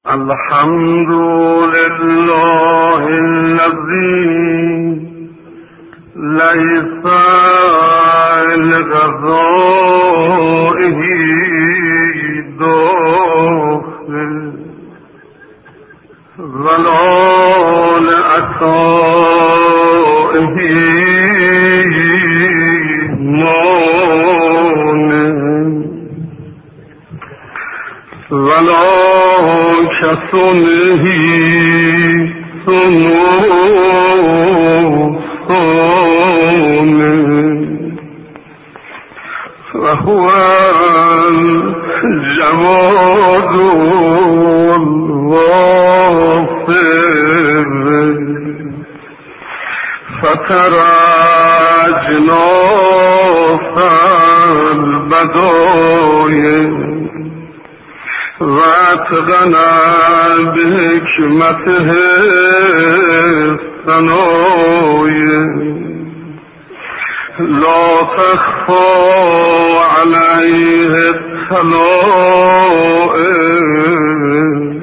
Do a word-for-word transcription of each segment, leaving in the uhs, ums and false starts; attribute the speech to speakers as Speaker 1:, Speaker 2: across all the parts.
Speaker 1: الحمد لله الذي ليس لغذائه داخل ولا لعطائه مانع ولا كصنعه صنوع وهو الجواد الوافر فترى جناح البدايا واتغنى بحكمته الثنايا لا تخفى عليه الطلائع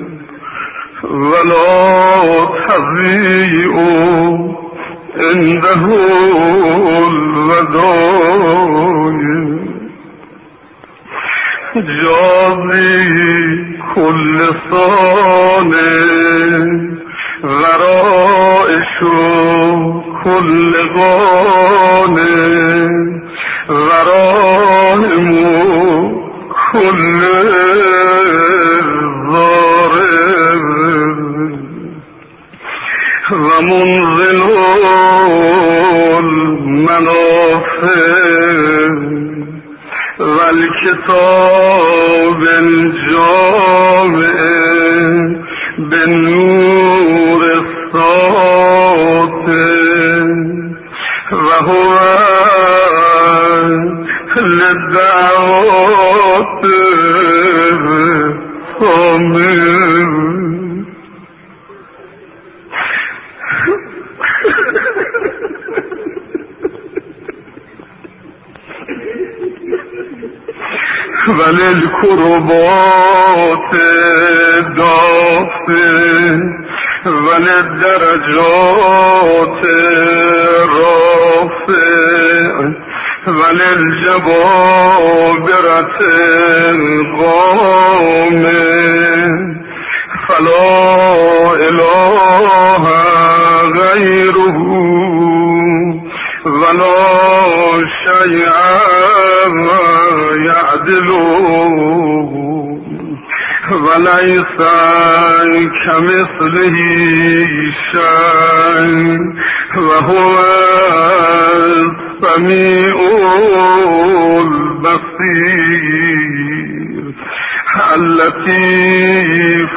Speaker 1: ولا تضيء عنده الودايع جازي كل صانع غرائش كل غانع غرائم كل ضارب ومنزل المنافع والكتاب الجامع بالنور الساطع وهو للدعوات الصامر وللكربات دافع وللدرجات رافع وللجبابرة غامع فلا إله غيره ولا شيء يعدله وليس كمثله شيء وهو السميع البصير اللطيف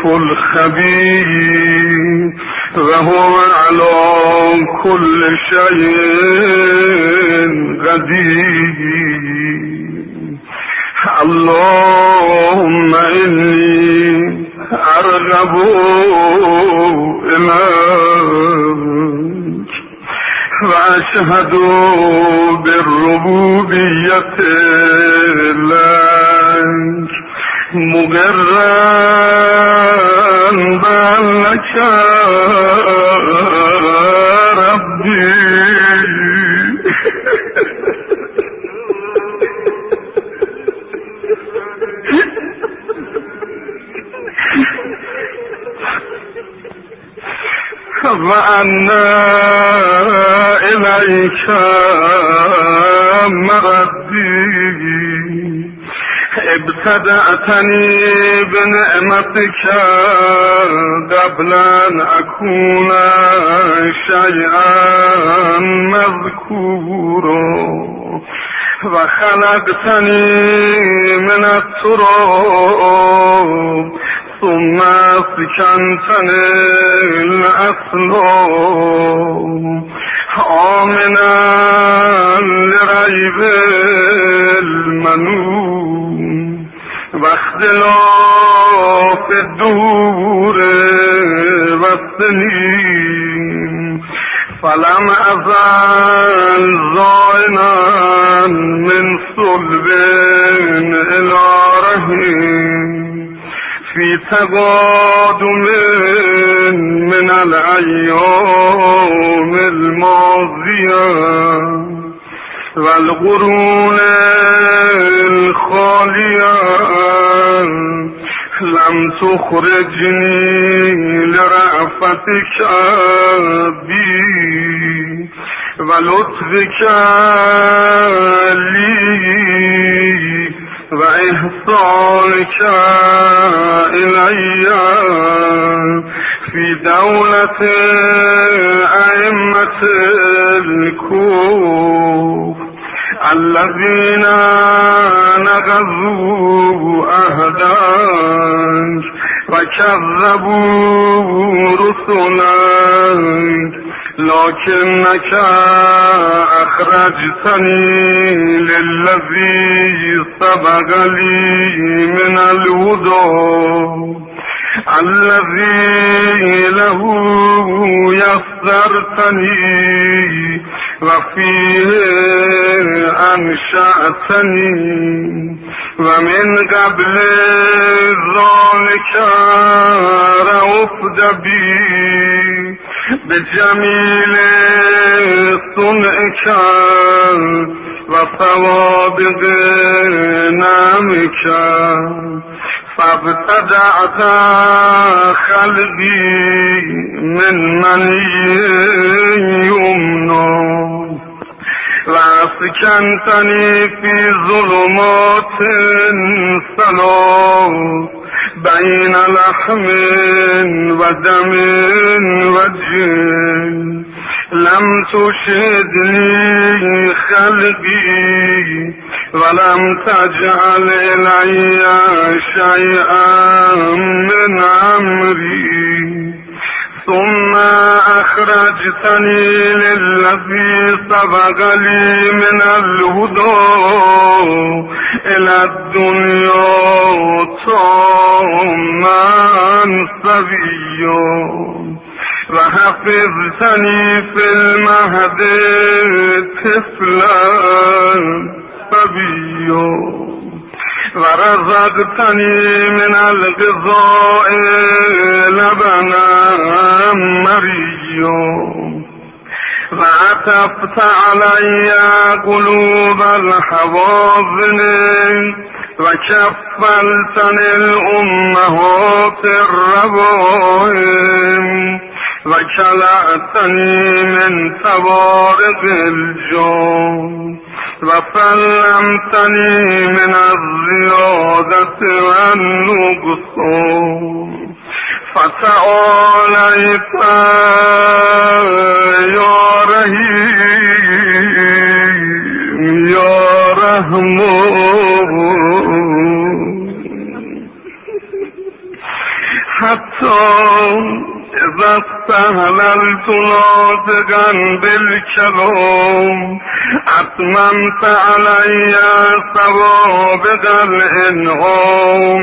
Speaker 1: الخبير وهو على كل شيء قدير اللهم إني أرغب إليك وأشهد بالربوبية لك مقرا بأنك ربي وأن إليك مردي ابتدأتني بنعمتك قبل أن أكون شيئا مذكورا وخلقتني من التراب ثم سكنتني الأصلاب آمنا لريب المنون واختلاف الدهور والسنين فلم أزل زائنا من صلب إلى رحم في تقادم من الأيام الماضية والقرون الخالية لم تخرجني لرأفتك بي ولطفك لي وإحسانك إلي في دولة أئمة الكفر الذين نقضوا عهدك وكذبوا رسلك لكنك أخرجتني للذي سبق لي من الهدى الذي له يسرتني وفيه أنشأتني ومن قبل ذلك رأفت بي بجميل صنعك وصوابغ نعمك فابتدعت خلقي من مني يمنى واسكنتني في ظلمات ثلاث بين لحم ودم وجن لم تشهدني خلقي ولم تجعل إلي شيئا من أمري ثم أخرجتني للذي سبق لي من الهدى إلى الدنيا طامعا سبيا وحفظتني في المهد طفلا سبيا ورزقتني من الغذاء لبنا مريا وعطفت علي قلوب الحواضن وكفلتني الأمهات الربائم وكلأتني من توارق الجون وسلمتني من الزيادة والنقصان فتعاليت يا رحيم يا رحمن حتى إذا استهللت ناطقا بالكلام أتممت علي سوابق الإنعام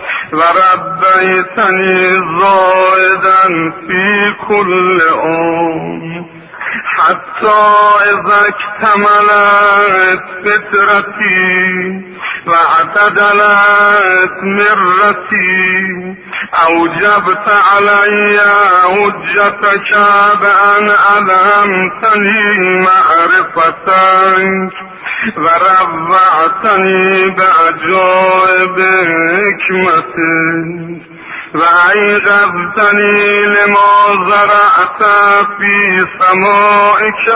Speaker 1: وربيتني زائدا في كل عام حتى إذا اكتملت فترتي واعتدلت مرتي أوجبت علي حجتك بأن ألهمتني معرفتك ورفعتني بعجائب حكمتك وأيقظتني لما زرعت في سمائك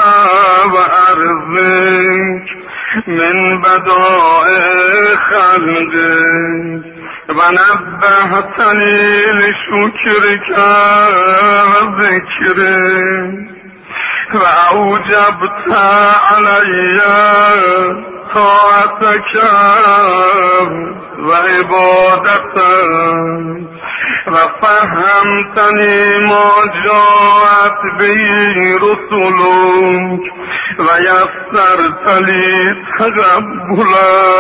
Speaker 1: وأرضك من بدائع خلقك ونبهتني لشكرك وذكرك وأوجبت علي طاعتك وعبادتك وفهمتني ما جاءت به رسلك ويسرت لي تقبل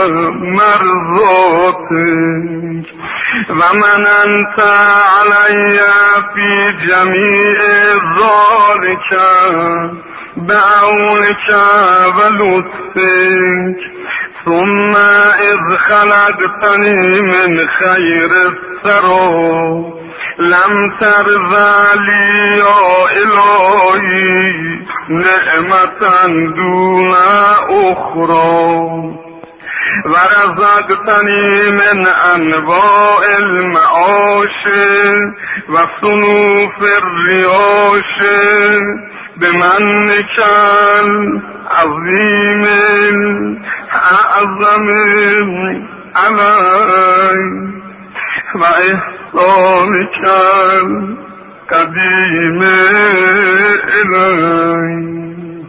Speaker 1: مرضاتك ومننت علي في جميع ذلك بعونك ولطفك ثم إذ خلقتني من خير الثرى لم ترضى لي يا إلهي نعمة دون أخرى ورزقتني من أنواع المعاش وصنوف الرياش بمنك العظيم الأعظم علي وإحسانك القديم إلي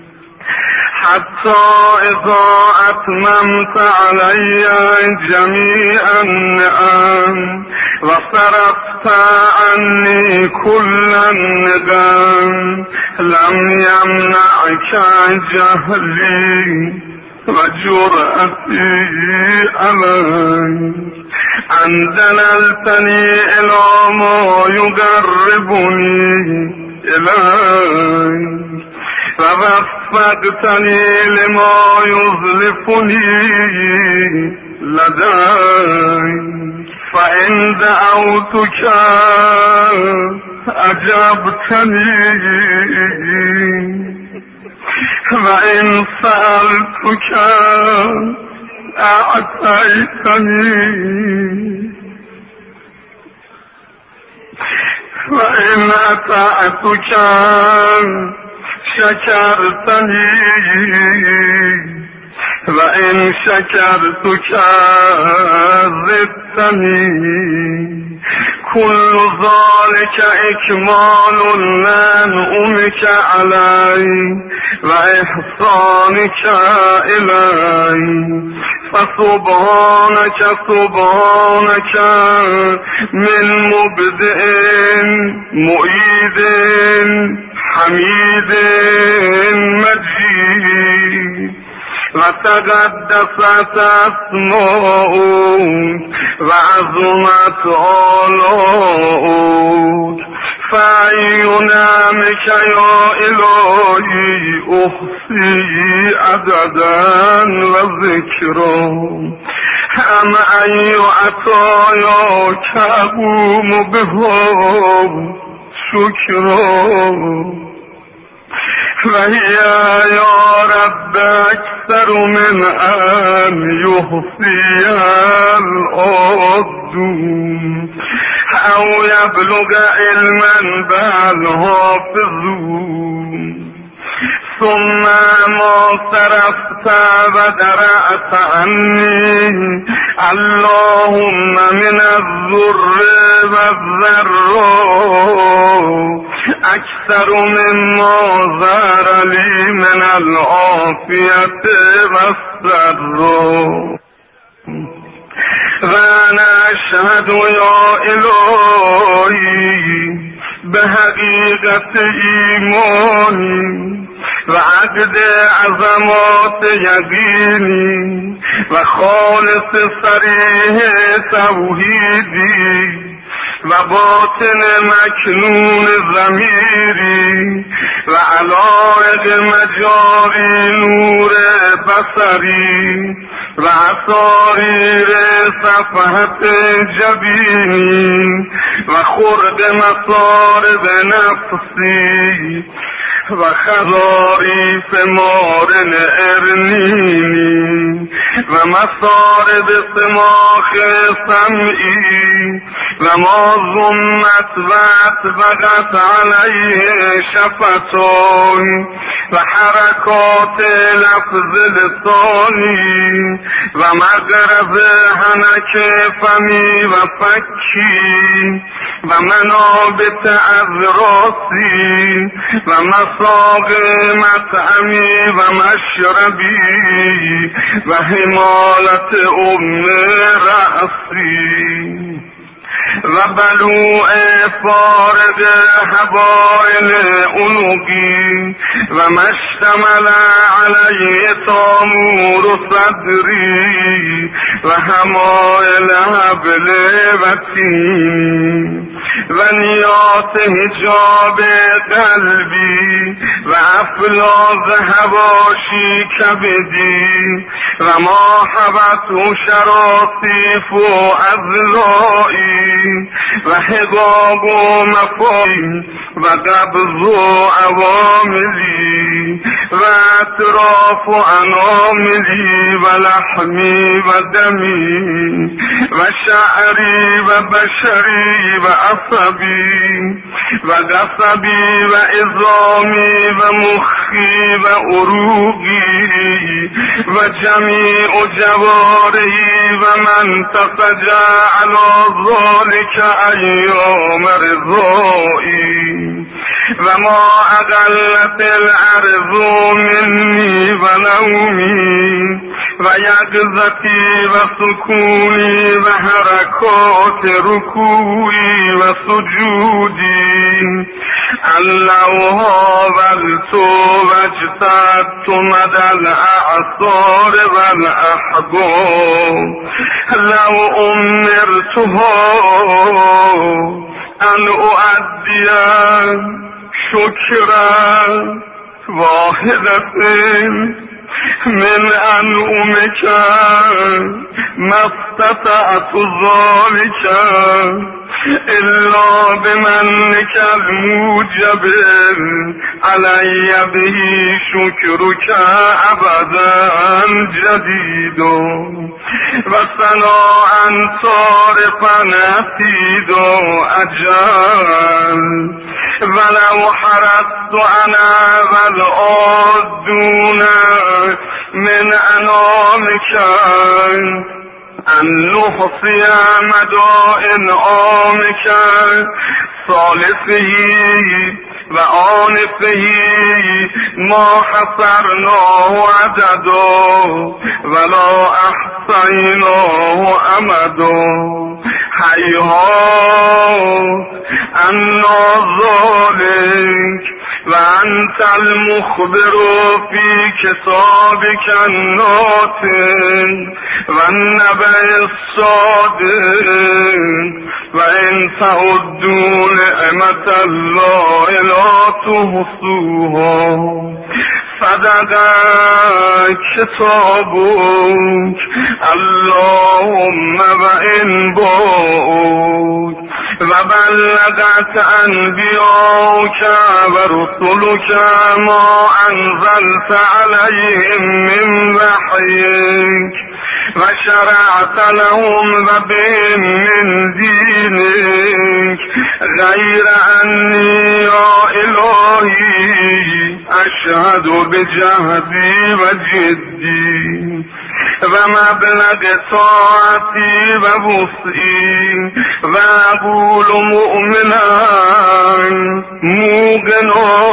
Speaker 1: حتى إذا أتممت علي جميع النعم وصرفت عني كل الندم لم يمنعك جهلي وجرأتي علي أن دللتني إلى ما يقربني إليك فوفقتني لما يظلفني لديك فإن دعوتك أجبتني وإن سألتك أعطيتني وإن أطعتك شكرتني وإن شكرتك زدتني كل ذلك إكمال لنعمك علي وإحسانك إلي فسبحانك سبحانك من مبدئ معيد حميد مجيد وتقدست اسماؤك وعظمت آلاؤك فأي نعمك يا إلهي أحصي عددا وذكرا أم أي عطاياك أقوم بها شكرا وهي يا رب أكثر من أن يحصيها العبد أو يبلغ علما بل حافظون ثم ما صرفت ودرأت عني اللهم من الضر والضراء أكثر مما ظهر لي من العافية والسراء وأنا أشهد يا إلهي بحقيقة إيماني وعقد عظمات يقيني وخالص صريح توحيدي وباطن مكنون ضميري وعلائق مجاري نور بصري وعصارير صفحة جبيني وخرد مصارب نفسي وخضاريف مارن ارنيني ومصارب صماخ سمعي وما ظنت واتبقت عليه شفتاي وحركات لفظ لساني ومغرب هنك فمي وفكي ومنابت أذراسي ومصاغ مطعمي ومشربي وهمالة أم رأسي و بلوع فارغ حبائل عنقی و مشتمل علیه تامور صدری و حمائل حبل وطین و نیات حجاب قلبی و افلاز حواشی کبدی و ما حبت و شراطیف و اضلائی و حقاق و مفایی و قبض و عواملی و اطراف و اناملی و لحمی و دمی و شعری و بشری و عصبی و قصبی و عظامی و مخی و عروقی و جمیع جوارحی و من تفجع علی ذلك ایام رضایی و ما اقلت الارض منی و نومی و یقظتی و سکونی و حرکات رکوعی و سجودی لو هاولت واجتهدت مدى الاعصار والاحباب لو امرتها ان اؤدي شكرا واحدة من انعمك ما استطعت ذلك الا بمنك الموجب علي به شكرك ابدا جديد وثناء صارفا نفيد اجل ولو حرصت انا والعادون من انامك ان نحصي مدى انعامك ثالثه و آنفه ما حصرناه عددا ولا احصیناه امدا هیهات انا ذلك و انت المخبر فی کتابک الناطق و النبأ الصادق و ان تعدوا نعمت الله لا تحصوها صدق کتابک اللهم و ان باعک و بلغت انبیاک و رسولک ما انزلت علیهم من وحیک و شرعت لهم و بهم من دینک غیر انی یا الهی اشهد بجهدی و جدی و مبلغ طاعتی و وسعی و اقول مؤمنا موقنا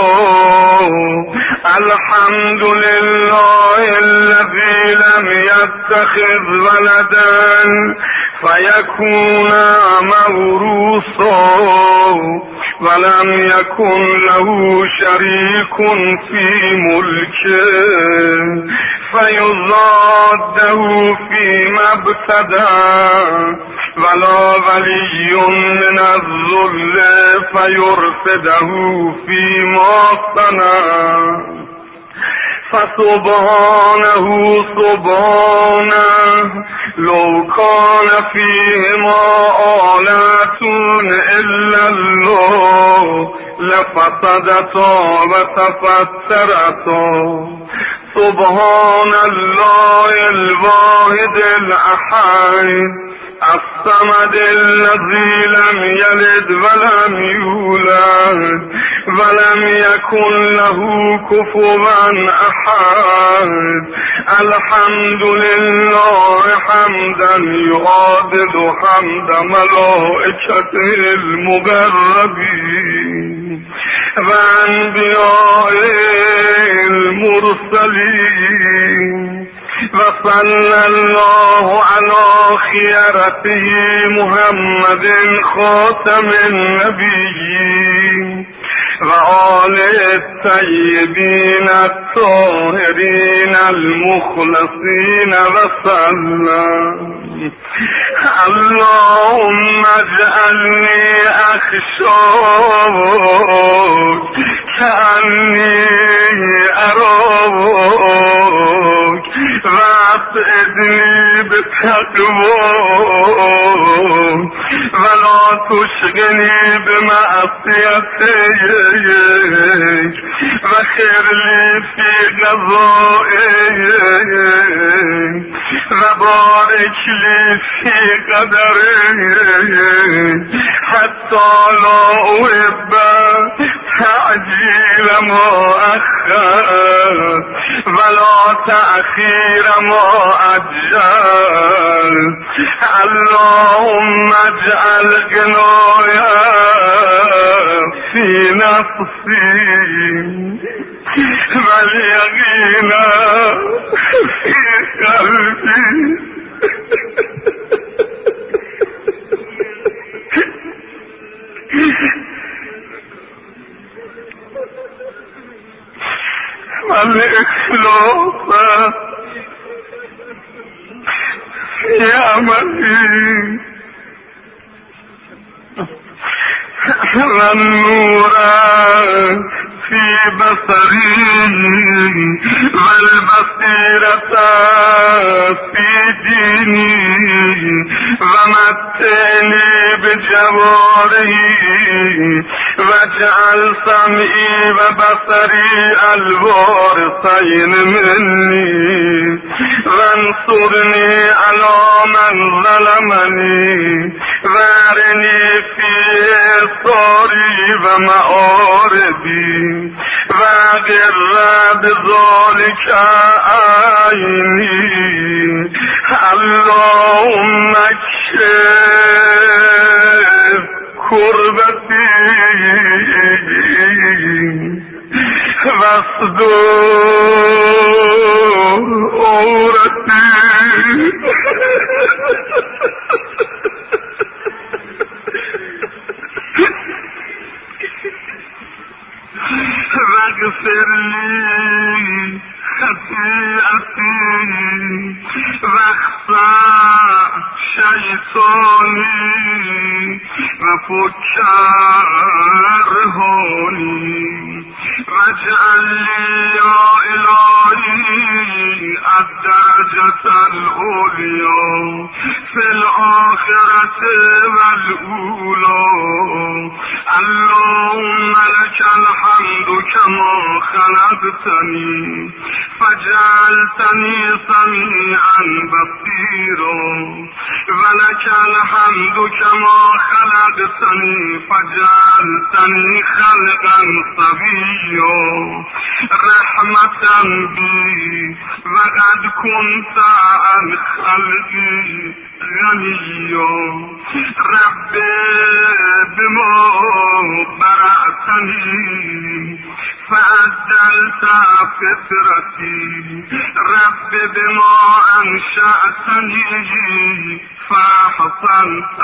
Speaker 1: الحمد لله الذي لم يتخذ ولدا فيكون موروثا ولم يكن له شريك في ملكه فيضاده فيما ابتدى ولا ولي من الذل فيرفده فيما صنع فسبحانه سبحانه لو كان فيهما آلة إلا الله لفسدتا وتفترتا سبحان الله الواحد الأحد الصمد الذي لم يلد ولم يولد ولم يكن له كفوا أحد الحمد لله حمدا يعادل حمد ملائكته المقربين وأنبياء المرسلين وصلى الله على خيرته محمد خاتم النبيين وآل الطيبين الطاهرين المخلصين وسلم. اللهم اجعلني أخشاك كأني أراك وأسعدني بتقواك ولا تشغلني بمعصيتك وخير لي في قضائك وبارك لي في قدرك حتى لا أحب تعجيل ما أخر ولا تأخير ما أجل. اللهم اجعل غنايا في نفسي واليقين في قلبي والإخلاص في عملي والنور في بصري والبصيرة في ديني ومتعني بجواري واجعل سمعي وبصري الوارثين مني وانصرني على من ظلمني وارني في صاري ومآربي وأقر بذلك عيني. اللهم اكشف كربتي واصدر عورتي واغفر لي خطيئتي واخفى شيطاني وفك رهاني واجعل لي يا إلهي الدرجة العليا في الآخرة والأولى. اللهم لك الحمد كما خلقتني فجعلتني سميعا بصيرا ولك الحمد كما خلقتني فجعلتني خلقا صبيا رحمة بي وقد كنت عن خلقي غنيا. رب بما برأتني فعدلت فطرتي رب بما أنشأتني فأحسنت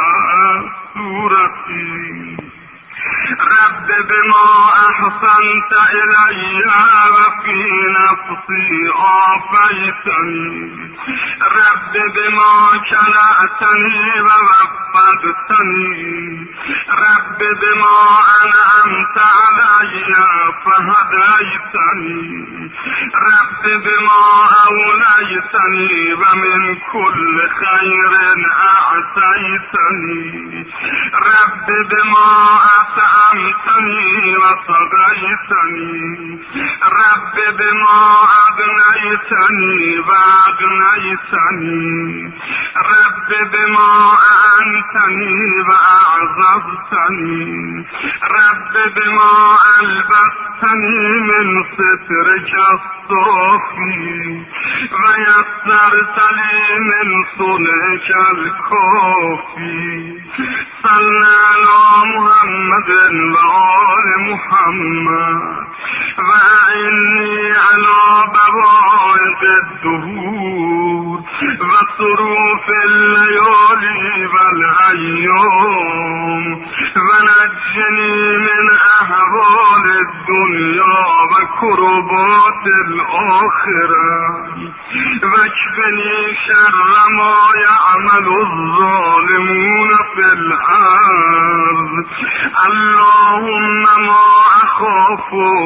Speaker 1: صورتي رب بما أحسنت إلي وفي نفسي عافيتني رب بما كلأتني ووفقتني رب بما أنعمت علي فهديتني رب بما أوليتني ومن كل خير أعطيتني رب بما أطعمتني وسقيتني رب بما أغنيتني وأغنيتني رب بما أعنتني وأعززتني رب بما ألبستني من سترك الصافي ويسرت لي من صنعك الكافي. صلى على محمد وآل محمد وأعني على بوائق الدهور وصروف الليالي والأيام ونجني من أهوال الدنيا وكربات الآخرة واكفني شر ما يعمل الظالمون في الأرض. اللهم ما أخاف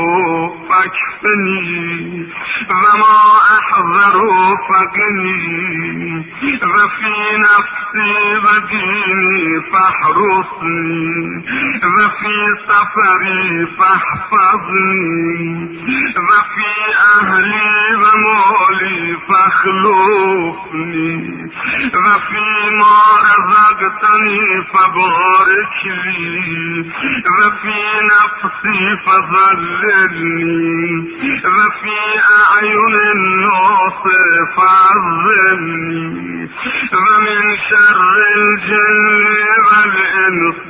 Speaker 1: فاكفني وما أحذر فقني وفي نفسي وديني فاحرسني وفي سفري فاحفظني وفي أهلي ومالي فاخلفني وفيما رزقتني فبارك لي وفي نفسي فظللني وفي أعين الناس فعظمني ومن شر الجن والإنس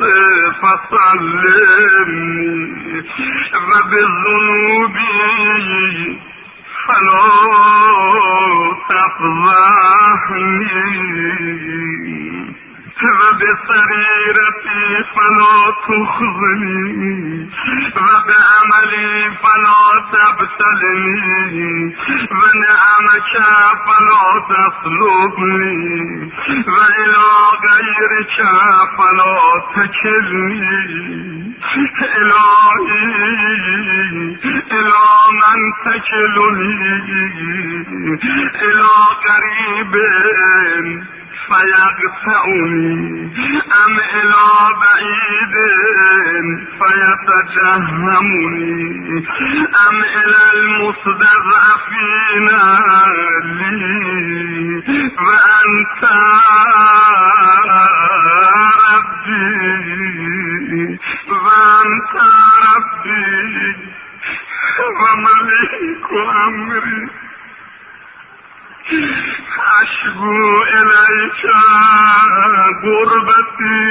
Speaker 1: فصلمني وبذنوبي فلا تفضحني وبسريرتي فلا تخزني وبعملي فلا تبتلني ونعمك فلا تطلبني وإلى غيرك فلا تكلني. إلهي إلى من تكلني إلى قريب فيقطعني أم إلى بعيد فيتجهمني أم إلى المستضعفين لي وأنت ربي وأنت ربي ومليك أمري. أشكو إليك غربتي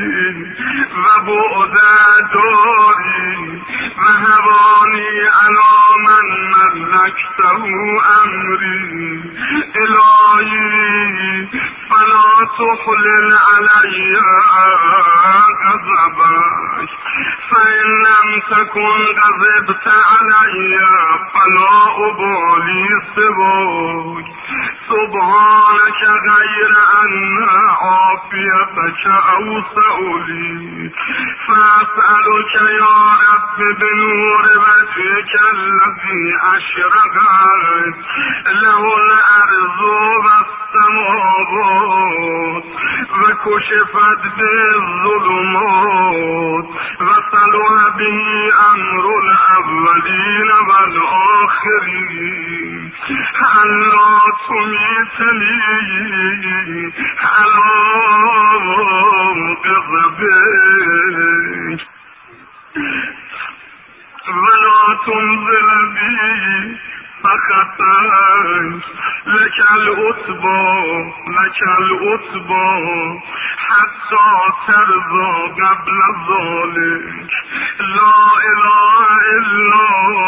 Speaker 1: وبعد داري وهواني على من ملكته أمري. إلهي فلا تحلل علي غضبك فإن لم تكن غضبت علي فلا أبالي سواك. سبحانك غير أن عافيتك أوسع لي فأسألك يا رب بنور وجهك الذي أشرقت له الأرض والسماوات وكشفت بالظلمات وصلح به أمر الأولين والآخرين. ألا تميتني على غضبك ولا تنزل بي فخطاك. لك الأتبى لك الأتبى حتى ترضى قبل ذلك. لا إله إلا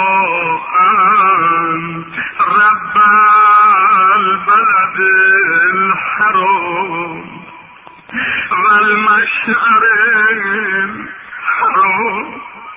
Speaker 1: أنت رب البلد الحرام والمشعر الحرام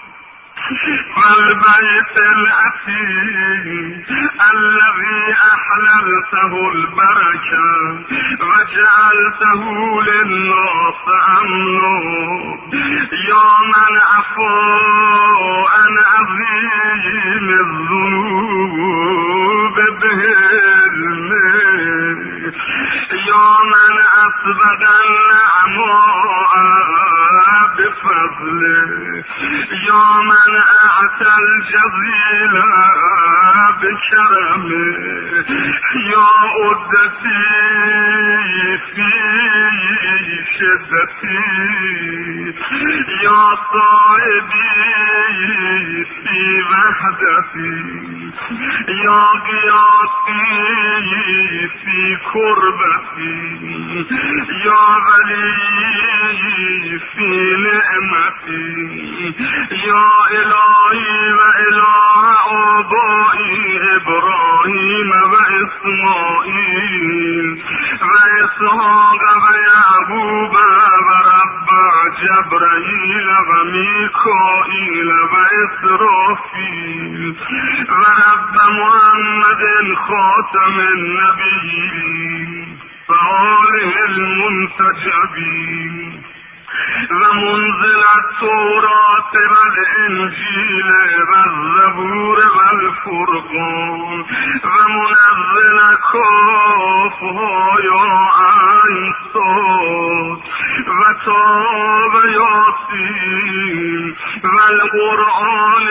Speaker 1: والبيت الأتيم الذي أحللته البركة وجعلته للناس أمنا. يا من عفا عن عظيم الذنوب بهلمه. يا من أسبغ النعماء بفضله. يا من أعطى الجزيل بكرمه. يا أدتي في شدتي. يا صائبي في وحدتي. يا غياثي في كربتي. يا ولي في نعمتي. يا إلهي وإله آبائي إبراهيم وإسماعيل اسماعیل و اسحاق و یعقوب و رب جبرائیل و میکائیل و اسرافیل و رب محمد خاتم النبیین و آله المنتجبین و منزل التوراة و الانجیل و الزبور و الفرقان و منزل کافها یا عین صاد و تاب یاسین و القرآن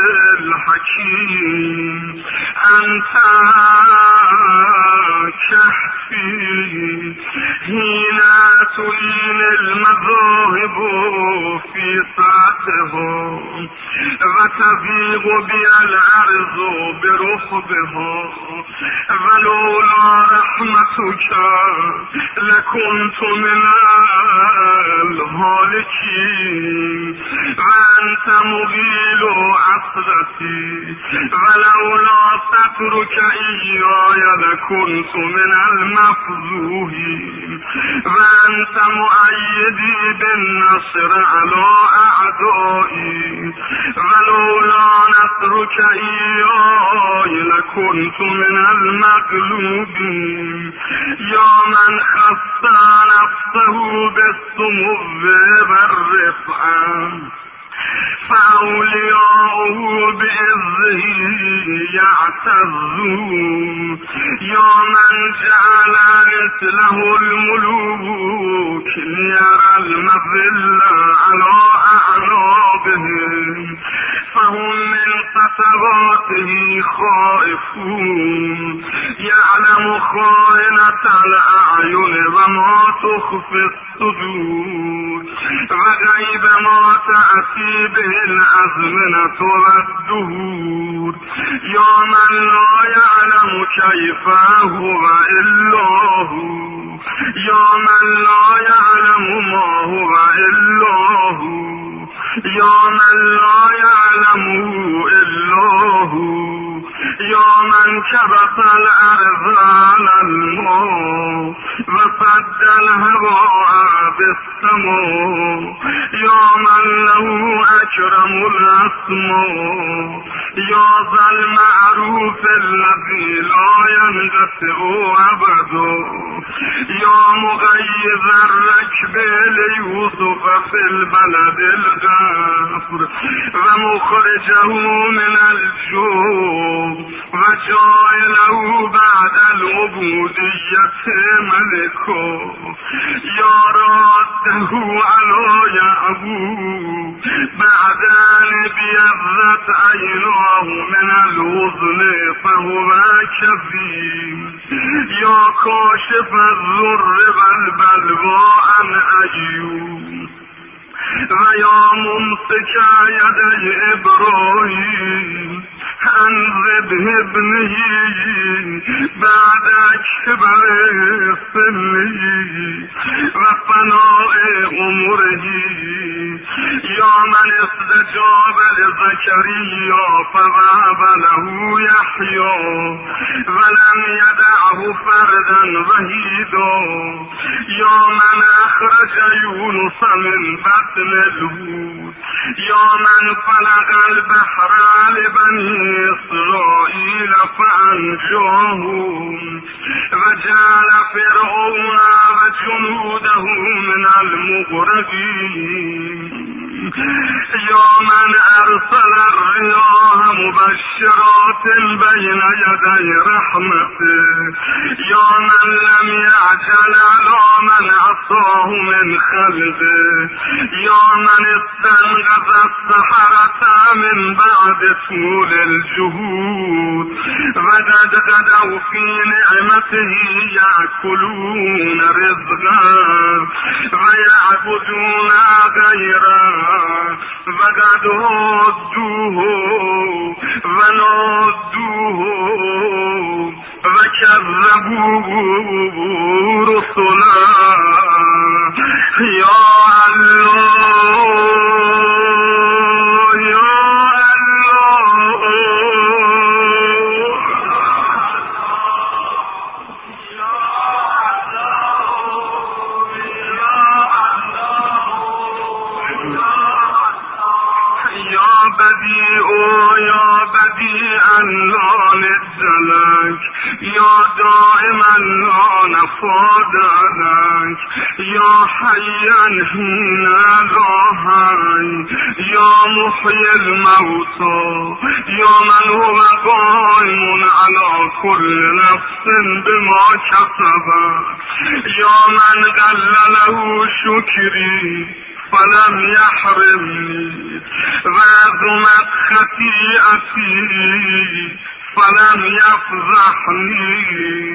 Speaker 1: الحکیم انت کهفی حین تلین المذاهب فی ساعتها و تضیق بی الارض برحبها ولولا رحمتک لکنت من الهالکین و انت مغیل عصرتی ولولا سترک ایای لکنت من المفضوحین و انت مؤیدی بالنصر على اعدائی ولولا نصرک ایای لکنت من المغلوبین یا من خص نفسه بالسمو والرفعه فأولیاؤه بعزه یعتزون یا من جعل مثله الملوک لیر المذل على اعناقهم فهم من خطواته خائفون یعلم خائنة الاعین و ما تخفی الصدور و غیب ما تأتی به الازمنة والدهور یا من لا یعلم کیف هو الا هو یا من لا یعلم ما هو الا هو یا من لا یعلمه الا هو یا من کبت الارض علی الماء و صد الهواء بالسماء یا من له اکرم الاسماء یا ذا المعروف الذی لا ينقطع ابدا یا مغیظ الرکب لیوسف فی البلد الغفر و مخرجه من الجوع و جائله بعد العبودیت ملکا یا راده علی یعقوب بعد ان بیضت عیناه من الحزن فهو کظیم یا کاشف الضر والبلوا عن ایوب و یا ممسک یدی ابراهیم انزد ابنه بعد کبر سنه و فناء عمره یا من استجاب لزکریا فوهب له یحیی ولم یدعه فردا وحیدا یا من اخرج یونس من بطن الحوت یا من فلق البحر لبنی اسرائیل فانجاهم وجعل فرعون وجنوده من المغرقین یا من ارسل الرياح مبشرات بین یدی رحمته یا من لم یعجل علی من عصاه من خلقه یا من استنقذ السحرة من بعد طول الجهود وقد غدوا في نعمته یأکلون رزقا ویعبدون غیره وقد هدوه ونادوه وكذبوه رسلا یا الله یا الله بدیع یا بدیعا لا ند لک یا دائما لا نفاد لک یا حیا حین لا حی یا محیی الموتى یا من هو قائم علی كل نفس بما كسبت یا من قل له شکری فلم يحرمني وعظمت خطيئتي فلم يفضحني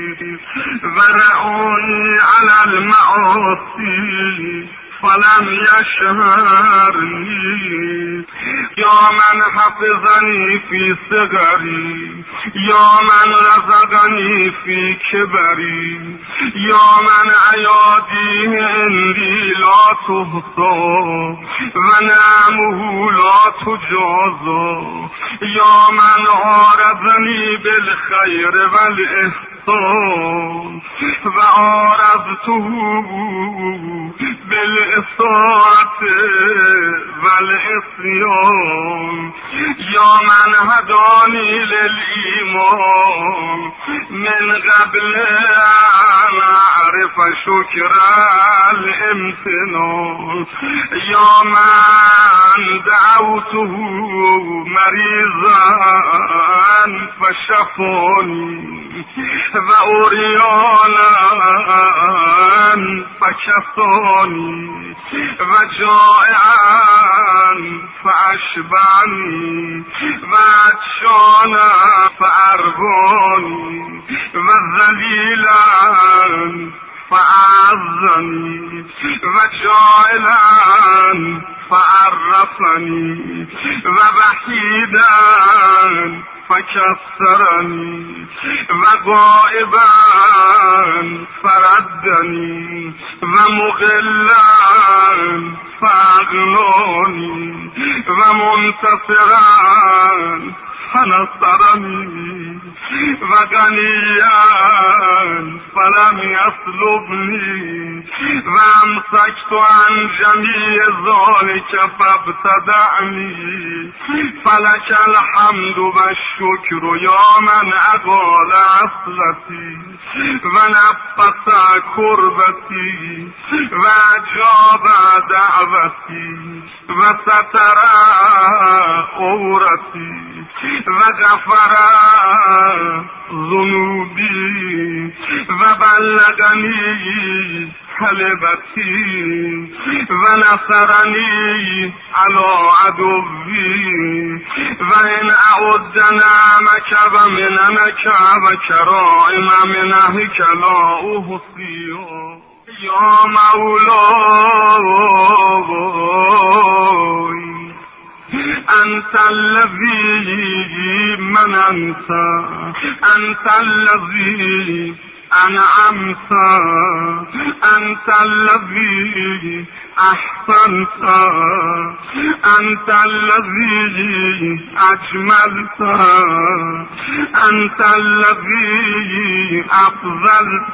Speaker 1: ورعوني على المعاصي فلم يشهرني یا من حفظني في صغري یا من رزقني في كبري یا من عیادی عندي لا تحصى ونعمه لا تجازى یا من عارضني بالخير والإحسان وعارضته بالإساءة والعصيان یا من هداني للإيمان من قبل أن أعرف شكر الامتنان یا من دعوته مريضا فشفاني وعريانا فكساني وجائعا فأشبعني وعطشانا فأرواني وذليلا فأعزني وجائلا فعرفني ووحيدا فكسرني وغائبا فردني ومغلا فأغناني ومنتصرا فنصرني وغنيا فلم يسلبني وامسكت عن جميع ذلك فابتدعني فلك الحمد والشكر يا من أغال عصلتي ونفس كربتي وأجاب دعوتي وستر عورتي وغفر ذنوبي وبلغني حلبتي ونصرني على عدوي وإن أعد نعمك ومننك وكرائم منهك لا أحصي يا مولاي أنت الذي مننت أنت الذي أنعمت أنت الذي أحسنت أنت الذي أجملت أنت الذي أفضلت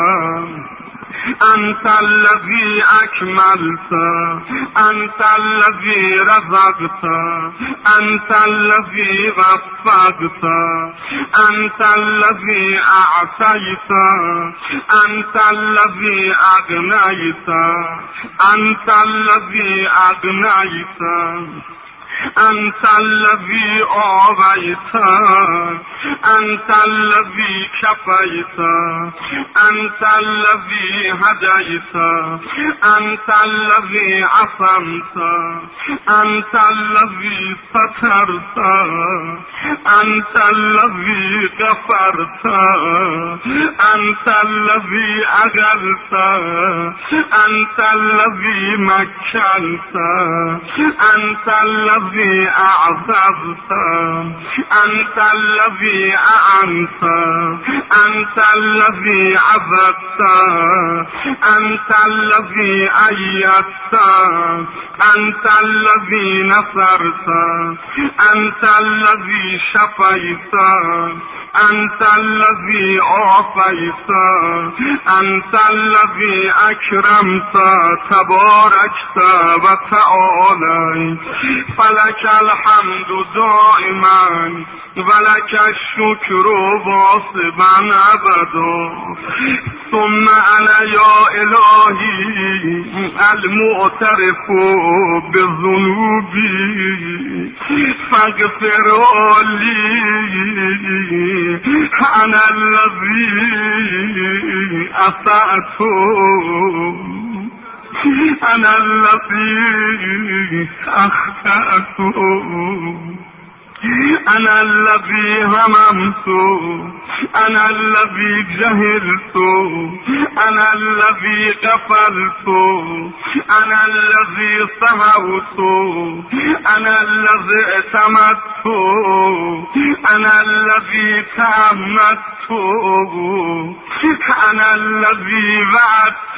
Speaker 1: أنت الذي أكملت أنت الذي رزقت أنت الذي وفقت أنت الذي أعطيت أنت الذي أغنيت أنت الذي أغنيت أنت الذي آويت أنت الذي كفيت أنت الذي هديت أنت الذي عصمت أنت الذي سترت أنت الذي غفرت أنت الذي أغلت أنت الذي مكنت أنت الذي الذي أعززت أنت الذي أعنت أنت الذي عبدت أنت الذي أيدت أنت الذي نصرت أنت الذي شفيت أنت الذي أعطيت أنت الذي أكرمت تباركت وتعاليت فلك الحمد دائما ولك الشكر واصبا ابدا. ثم انا يا الهی المعترف بذنوبی فاغفر لي. انا الذي اسأت، انا الذي اخطأت، انا الذي هممت، انا الذي جهلت، انا الذي غفلت، انا الذي سهوت، انا الذي اعتمدت، انا الذي تأمدت، انا الذي وعدت،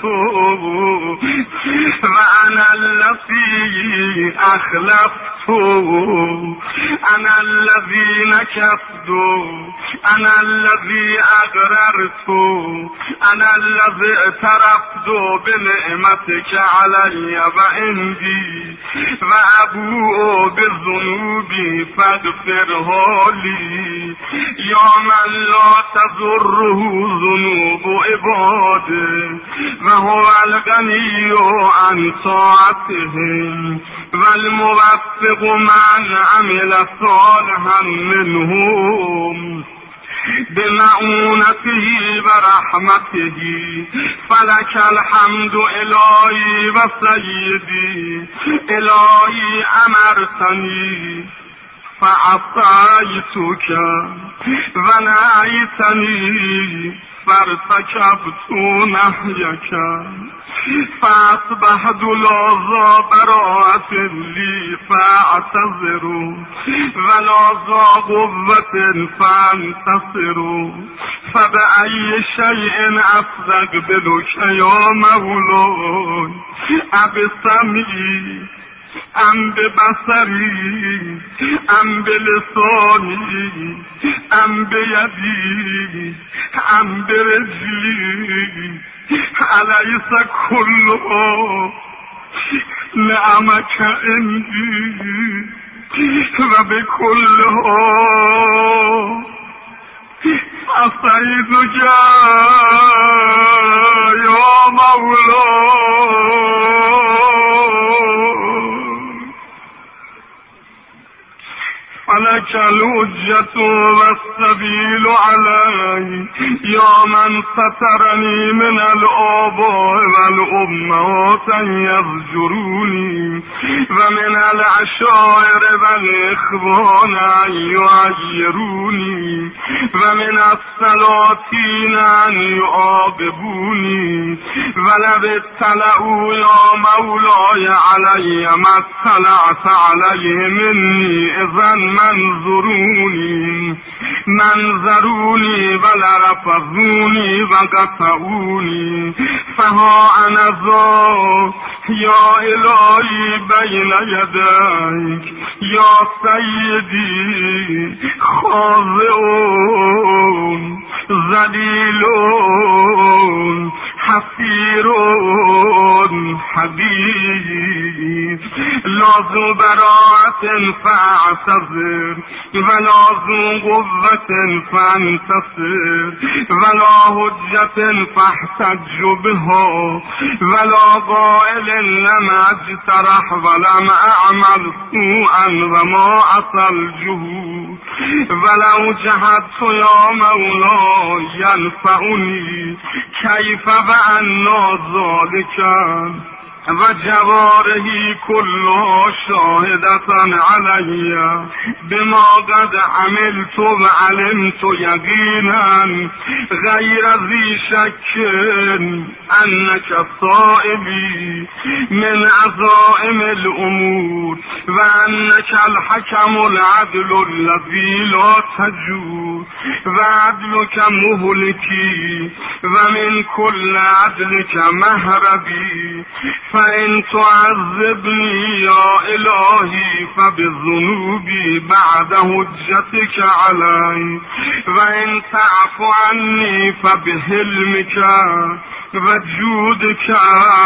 Speaker 1: وانا الذي اخلفت، انا الذي نكثت، انا الذي اغررت، انا الذي اعترفت بنعمتك علي وعندي وابوء بذنوبي فاغفرها لي. يا من لا تضره ذنوب عباده وهو الغني عن طاعتهم والموفق من عمل صالحا منهم بمعونته ورحمته. فلك الحمد الهی و سیدی. الهی امرتنی فعصیتک و نهیتنی فارتكبت نهيك فأصبحت لا ذا براءة لي فأعتذر ولا ذا قوة فأنتصر. فبأي شيء أستقبلك يا مولاي؟ أبسمعي ام ببصری ام بلسانی ام بیدی ام برجلی علیس کلها نعمک عندی و بکلها اسعید جا یا مولا. فلك الحجة والسبيل علي يا من سترني من الآباء والأمهات أن يزجروني ومن العشائر والإخوان أن يعيروني ومن السلاطين أن يعاقبوني. ولو اطلعوا يا مولاي علي ما اطلعت عليه مني إذن منظروني منظروني ولرفضوني وقطعوني. فها أنا ذا يا إلهي بين يديك يا سيدي خاضعون ذليلون حسيرون حديث لا ذو براءة فاعتذر ولا ذو قوة فانتصر ولا حجة فاحتج بها ولا قائل لم اجترح ولم اعمل سوءا وما عصى الجهود. ولو جهدت يا مولاي ينفعني كيف وأنا ذلك و جوارحی كلها شاهدة علي بما قد عملت وعلمت يقينا غير ذي شك أنك صائبي من عزائم الأمور وأنك الحكم العدل الذي لا تجور و عدلك مهلكي ومن كل عدلك مهربي فإن تعذبني يا إلهي فبذنوبي بعد هجتك علي وإن تعف عني فبحلمك وجودك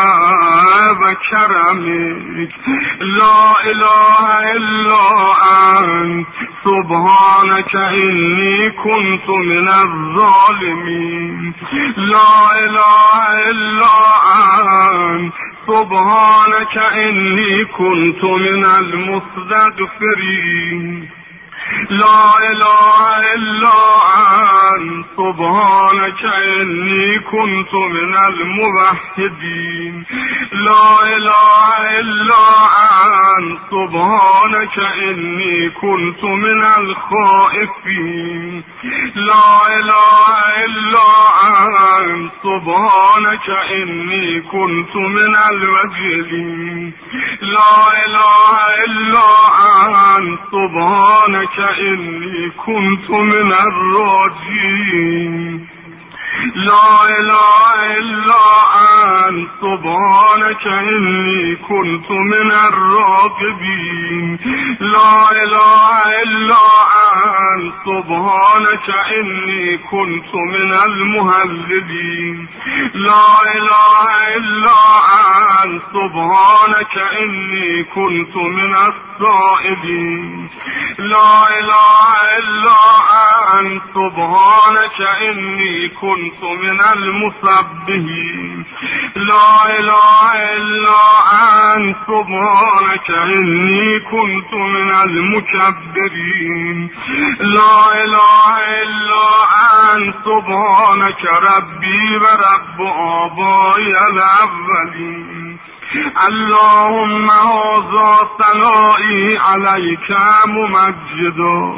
Speaker 1: وكرمك لا إله إلا أنت سبحانك إني كنت من الظالمين لا إله إلا أنت سبحانك إني كنت من المستغفرين لا إله إلا أنت سبحانك إني كنت من الموحدين لا إله إلا أنت سبحانك إني كنت من الخائفين لا إله إلا أنت سبحانك إني كنت من الوجلين لا إله إلا أنت سبحانك إني كنت من الراجين لا إله إلا أنت سبحانك إني كنت من الراغبين لا إله إلا أنت سبحانك إني كنت من المهللين لا إله إلا أنت سبحانك إني كنت من السائلين لا إله إلا أنت سبحانك إني كنت من المسبحين لا إله إلا أنت سبحانك إني كنت من المكبرين لا إله إلا أنت سبحانك ربي ورب آبائي الأولين اللهم هذا ثنائي عليك ممجد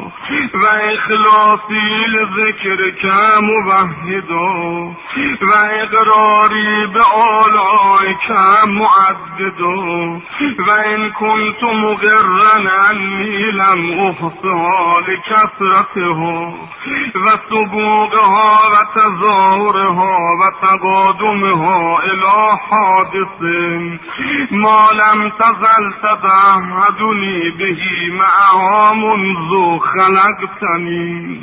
Speaker 1: وإخلاصي لذكرك مبهد وإقراري بآلائك معدد وإن كنت مغرا أني لم أحصها لكثرتها وسبوغها وتظاهرها وتقادمها إلى حادث ما لم تزل تتعهدني به معها منذ خلقتني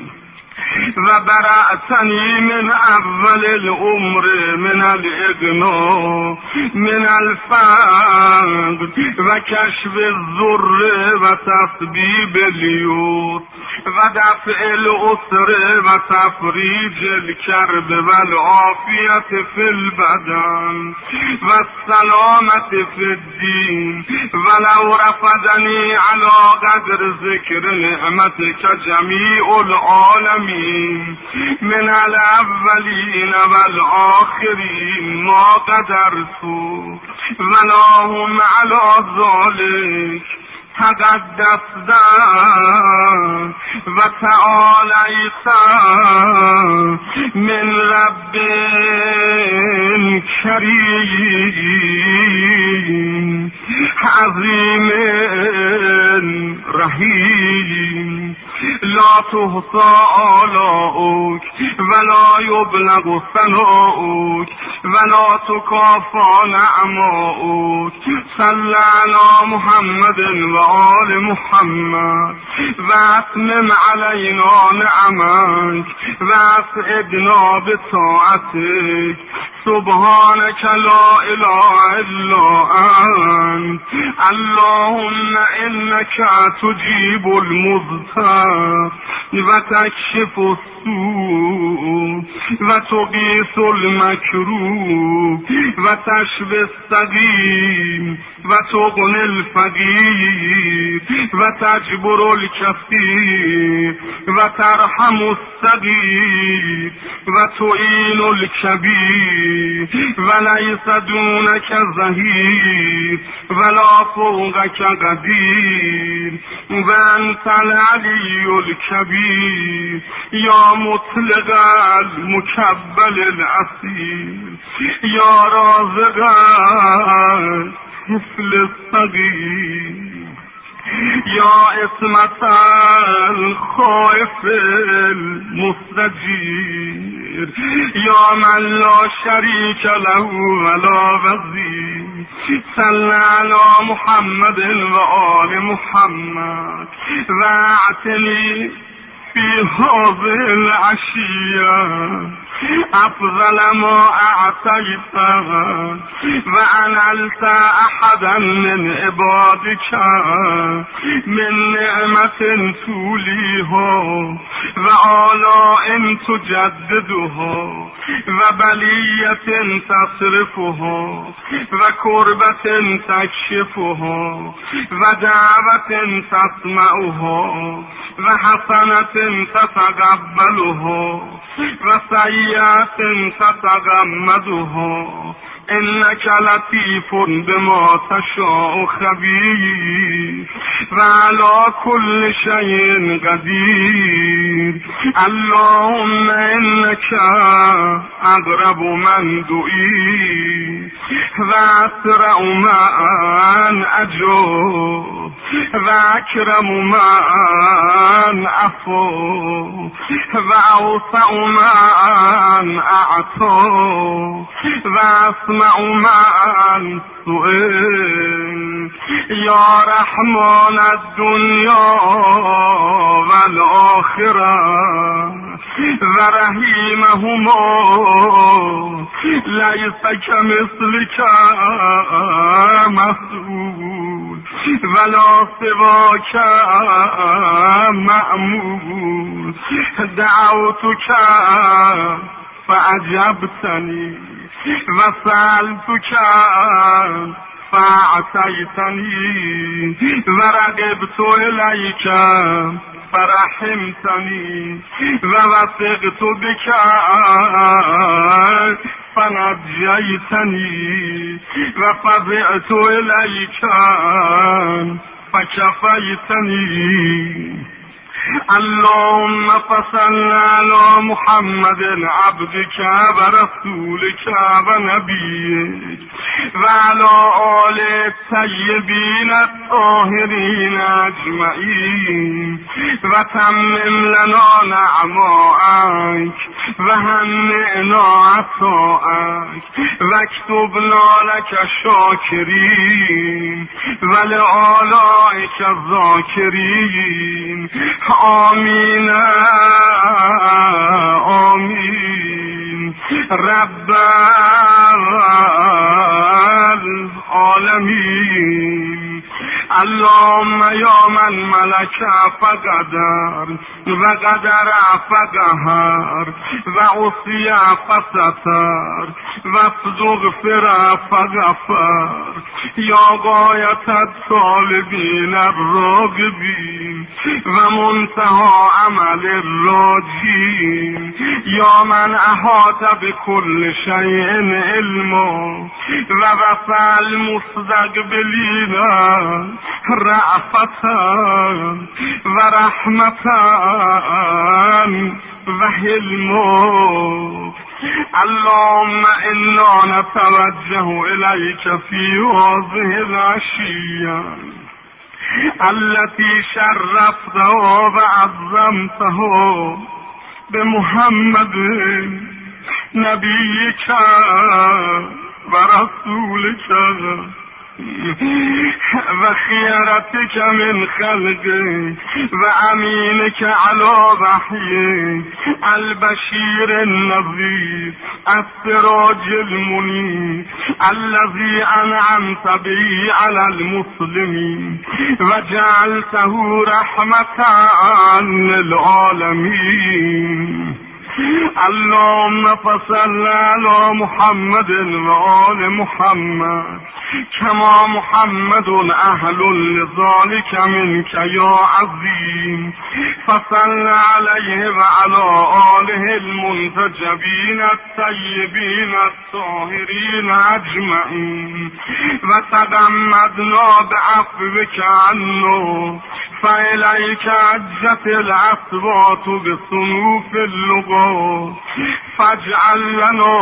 Speaker 1: وبرأتني من أول الأمر من الإغناء من الفقد وكشف الضر وتسبيب اليوت ودفع الأسر وتفريج الكرب والعافية في البدن والسلامة في الدين ولو رفضني على قدر ذكر نعمتك جميع العالمين من الأولين والآخرين ما قدرت ولا هم على ذلك تقدست وتعاليت من رب كريم عظيم رحيم لا تحصى آلاؤك ولا يبلغ ثناؤك ولا تكافى نعماؤك صل على محمد وآل محمد واتمم علينا نعمك واسعدنا بطاعتك سبحانك لا إله إلا أنت اللهم إنك تجيب المضطر وتكشف السوء وتغيث المكروه وتشفي السقيم وتغني الفقير وتجبر الكثير وترحم الصغير وتعين الكبير وليس دونك ظهير ولا فوقك قدير وأنت العلي الكبير يا مطلق المكبل الأصيل يا رازق الطفل الصغير یا اسمت الخائف المستجیر یا من لا شریک له ولا وزیر صل علی محمد و آل محمد و اعتنی فی هذه العشیه افضل ما اعطیت و انلت احدا من عبادك من نعمت تولیها و آلاء تجددها و بلیت تصرفها و کربت تکشفها و دعوت تسمعها و حسنت تتقبلها و سیئات تتغمدها انك لطیف بما تشاء خبیر و علی کل شیء قدیر اللهم انك اقرب من دعی و اسرع من اجاب و اکرم من عفو و اوسع من اعطا و اسمع من سئل یا رحمان الدنیا والآخرة و رحیمهما لیس کمثلک مسئول ولا سواک مأمول دعوتک فأجبتني وسألتك فأعطيتني ورغبت إليك فرحمتني ووثقت بك فنجيتني وفزعت إليك فكفيتني اللهم فصل على محمد عبدك ورسولك ونبيك وعلى آل الطيبين الطاهرين أجمعين وتمم لنا نعمائك وهنئنا عطاءك واكتبنا لك شاكرين ولآلائك الذاكرين آمین آمین رب العالمین اللهم یا من ملک فقدر و قدر فقهر و عصی فستر و استغفر فغفر یا غایت الطالبین الراغبین و منتهى عمل الراجین یا من احاط بكل شیء علما و وسع المستقبلین رأفتا و رحمتا و حلما اللهم انا نتوجه الیک فی هذه العشیه التي شرفته وعظمته بمحمد نبيك ورسولك و خیرتك من خلقك و امینك على وحيك البشير النذير السراج المنير الذي انعمت به على المسلمين وجعلته رحمة للعالمين اللهم فصل على محمد وآل محمد كما محمد أهل لذلك منك يا عظيم فصل عليه وعلى آله المنتجبين الطيبين الطاهرين أجمعين وتغمدنا بعفوك عنه فإليك عجت الأصوات بصنوف اللغات فاجعل لنا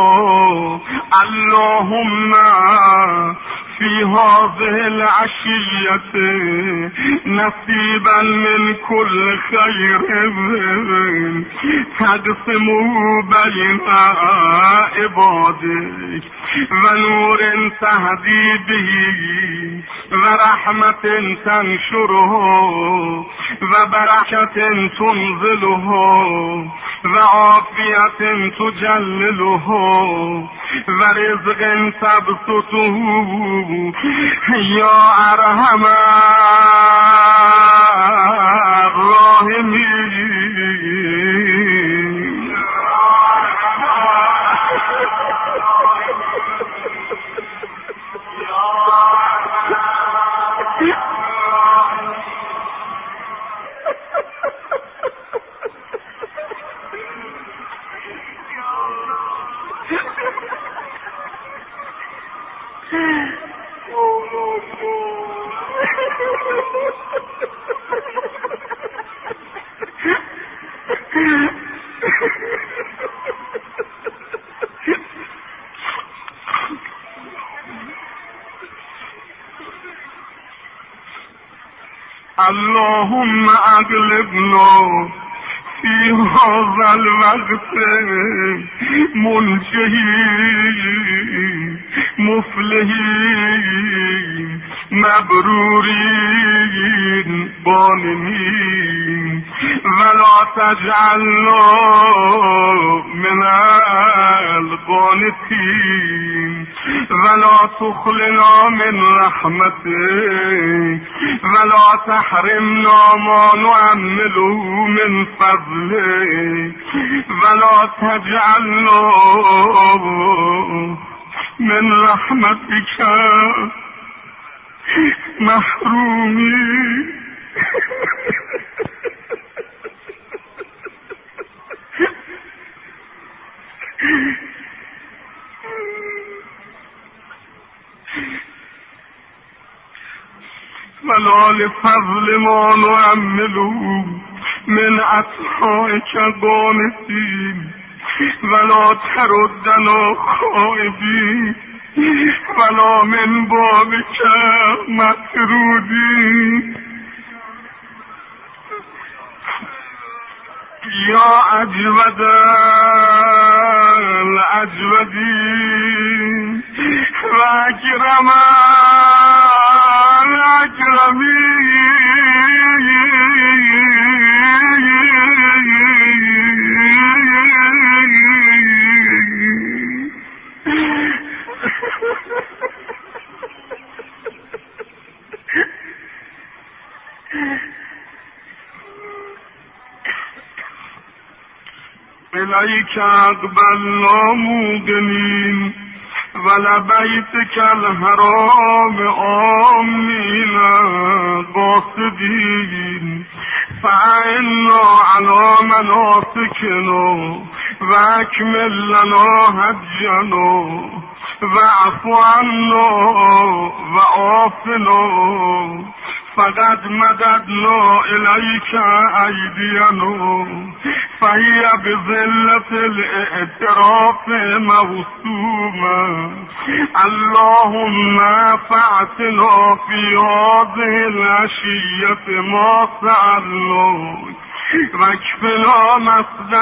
Speaker 1: اللهم في هذه العشية نصيبا من كل خير تقسمه بين عبادك ونور تهدي به ورحمة تنشره وبركة تنزله وعافية تجلله ورزق تبسطه يا أرحم الراحمين. اللهم اغلبنا في هذا الوقت منجحين مفلحين مبرورين ظالمين ولا تجعلنا من القانتين ولا تخلنا من رحمتك ولا تحرمنا ما نعمله من فضلك ولا تجعلنا من رحمتك محرومين. ولا لفضل ما نعمله من أطاعك قانتين ولا تردنا خائبين ولا من بابك مطرودين. يا أجود الأجودين وأكرم إليك أقبلنا موقنين ولبيتك الحرام آمين قاصدين فإنا على مناسكنا وأكمل لنا هدينا واعف عنا وعافنا فقد مددنا إليك أيدينا فهي بذلة الاعتراف موسومة. اللهم فاعتنا في هذه العشية ما سألناك واكفنا ما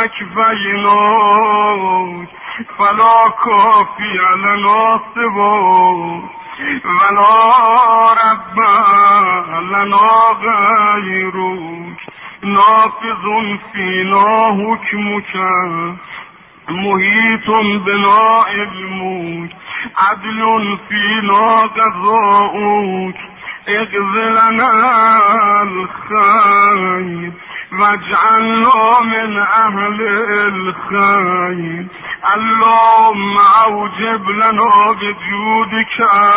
Speaker 1: استكفيناك فلا كافي لنا سواك ولا رب لنا غيرك نافذ فينا حكمك محيط بنا علمك عدل فينا قضاؤك اغفر لنا الخير واجعلنا من أهل الخير. اللهم أوجب لنا بجودك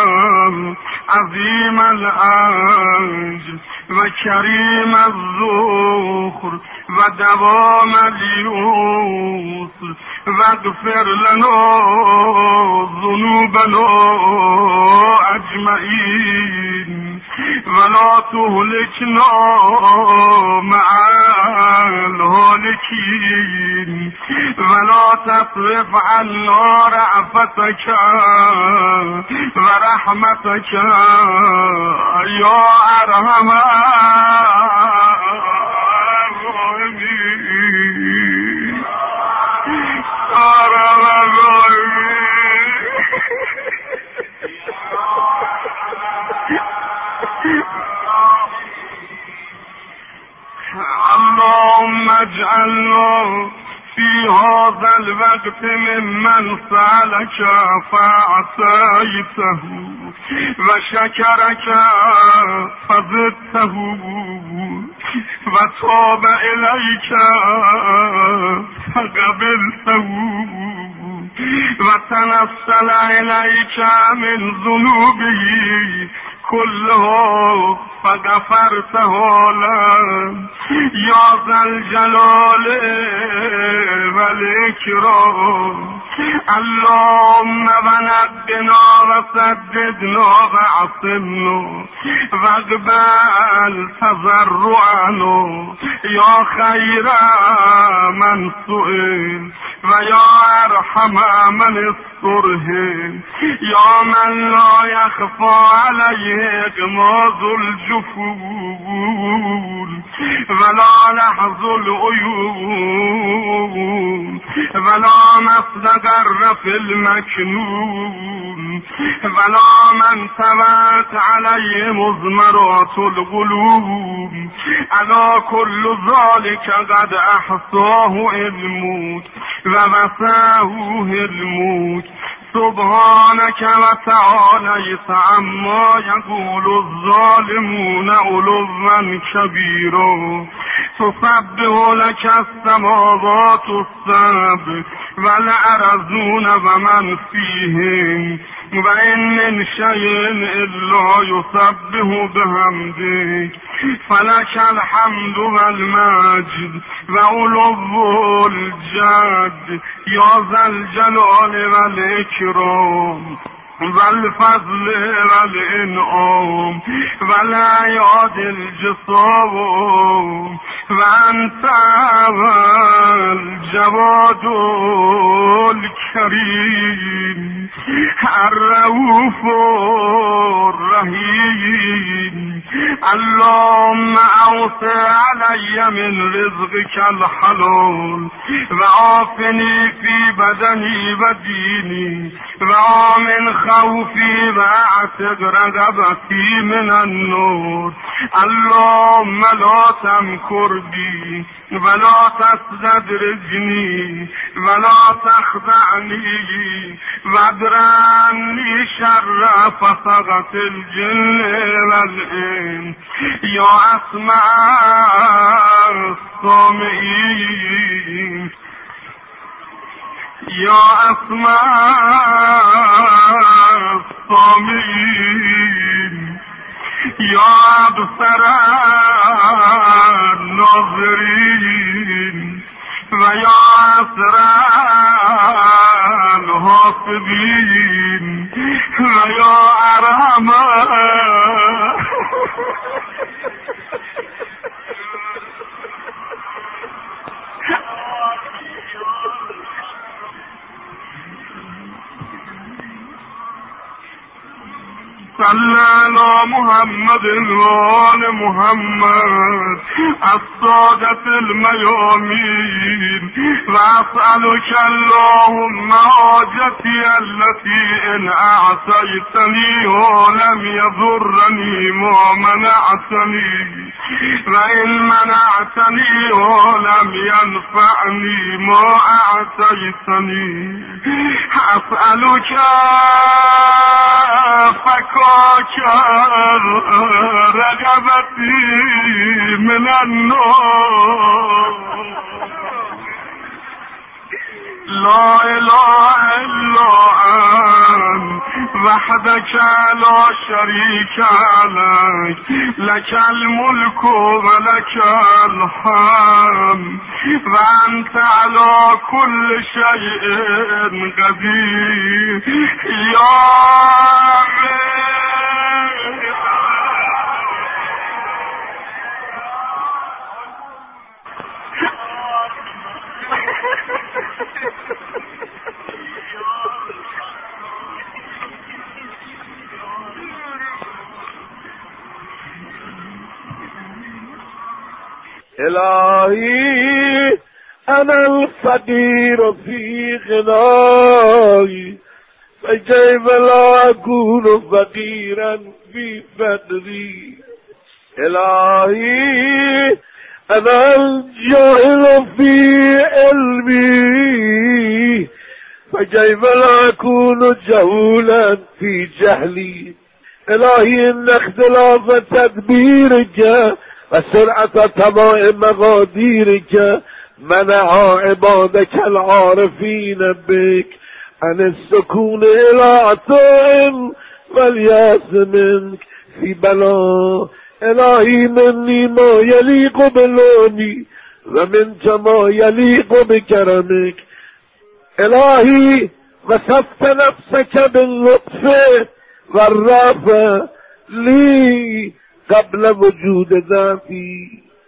Speaker 1: عظيم الأجر وكريم الذخر ودوام اليسر واغفر لنا ذنوبنا أجمعين ولا تهلكنا مع الهالكين ولا تصرف عنا رأفتك ورحمتك يا أرحم الراحمين. أرحم اللهم اجعلنا في هذا الوقت ممن سألك فأعطيته وشكرك فزدته وتاب إليك فقبلته وتنسل إليك من ذنوبه كله فغفرته له يا ذا الجلال والإكرام. اللهم ونقنا وسددنا وعصمنا واقبل تضرعنا يا خير من سئل ويا أرحم من استرهب يا من لا يخفى عليه إغماض الجفون ولا لحظ العيون ولا مصدر في المكنون ولا من ثبت عليه مزمرات القلوب. ألا كل ذلك قد أحصاه الموت ووفاه الموت. سبحانك وتعاليت عما يقول الظالمون علوا كبيرا. تسبح لك السماوات السبع والأرضون ومن فيهم وإن من شيء إلا يسبح بحمدك فلك الحمد والمجد وعلو الجد يا ذا الجلال والإكرام والفضل والإنعام والأياد الجسام وأنت الجواد الكريم الرؤوف الرحيم. اللهم أوسع علي من رزقك الحلال وعافني في بدني وديني وآمن خوفي واعتق رغبتي من النور. اللهم لا تمكر بي ولا تستدرجني ولا تخدعني وادرني شر فسقة الجن والإنس يا أسمع السامعين يا أسمع السامعين يا أبصر الناظرين ويا أسرى الحاسبين ويا أرحم صلى على محمد وآل محمد السادة الميامين. وأسألك اللهم حاجتي التي إن أعطيتني ولم يضرني ما منعتني وإن منعتني ولم ينفعني ما أعطيتني. أسألك فكاك رغبتي من النار. لا إله إلا أنت وحدك لا شريك لك لك الملك ولك الحمد وأنت على كل شيء قدير. يا
Speaker 2: إلهي أنا الفقير في غناي، فكيف لا أكون فقيرا في فقري. إلهي أنا الجاهل في علمي، فكيف لا أكون جهولا في جهلي. إلهي إن اختلاف تدبيرك وسرعة طبائع مقاديرك منع عبادك العارفين بك عن السكون إلى عطاء والياس منك في بلاء. إلهي مني ما يليق بلوني ومنك ما يليق بكرمك. إلهي وصفت نفسك باللطف والرافة لي قبل وجود ذاتي،